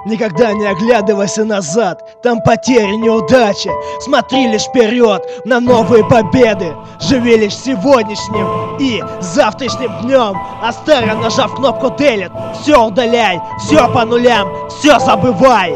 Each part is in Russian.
Никогда не оглядывайся назад, там потери, неудачи. Смотри лишь вперед на новые победы. Живи лишь сегодняшним и завтрашним днем. А старый, нажав кнопку Delete, все удаляй, все по нулям, все забывай.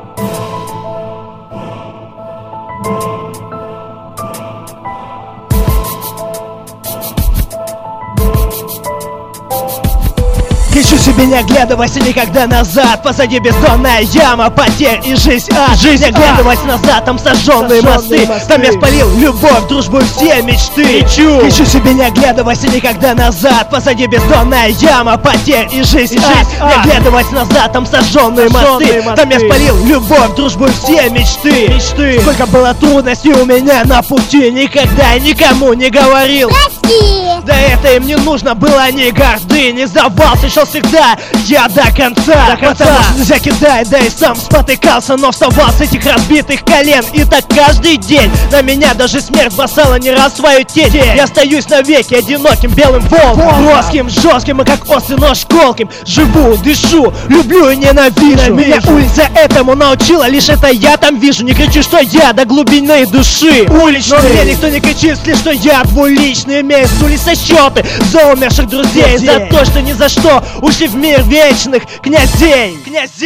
Кричу себе, не оглядывайся никогда назад. Позади бездонная яма потерь и жизнь ад. Не оглядывайся назад, там сожженные мосты. Там я спалил любовь, дружбу и все мечты. Кричу себе, не оглядывайся никогда назад. Позади бездонная яма потерь и жизнь ад. Не оглядывайся назад, там сожженные мосты. Там я спалил любовь, дружбу и все мечты. Сколько было трудностей у меня на пути, никогда никому не говорил. Да это им не нужно было, ни горды, не сдавался, шел всегда я до конца. Потому что нельзя кидать, да и сам спотыкался, но вставал с этих разбитых колен. И так каждый день на меня даже смерть бросала не раз свою тень. Я остаюсь навеки одиноким белым волком, броским, жестким и как острый нож колким. Живу, дышу, люблю и ненавижу. Меня улица этому научила, лишь это я там вижу. Не кричу, что я до глубины души уличный, но мне никто не кричит, лишь что я двуличный. Имею с улицы счеты за умерших друзей, за то, что ни за что ушли в мир вечных князей.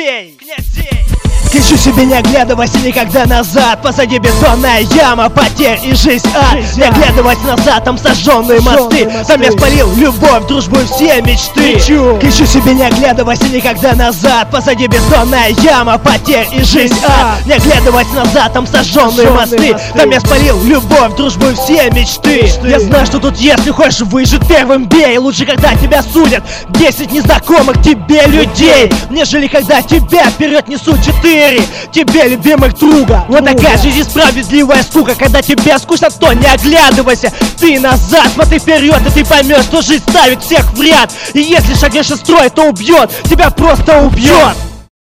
Кричу себе, не оглядывайся никогда назад. Позади бездонная яма потерь и жизнь ад. Не оглядывайся назад, там сожженные мосты. Там я спалил любовь, дружбу и все мечты. Кричу себе, не оглядывайся никогда назад. Позади бездонная яма потерь и жизнь ад. Не оглядывайся назад, там сожженные мосты. Там я спалил любовь, дружбу и все мечты. Я знаю, что тут если хочешь выжить, первым бей. Лучше, когда тебя судят 10 незнакомых тебе людей, нежели когда тебя вперед несут 4 тебе любимых друга. Вот такая жизнь справедливая скука. Когда тебе скучно, то не оглядывайся ты назад, смотри вперед, и ты поймешь, что жизнь ставит всех в ряд. И если шагнешь из строя, то убьет, тебя просто убьет.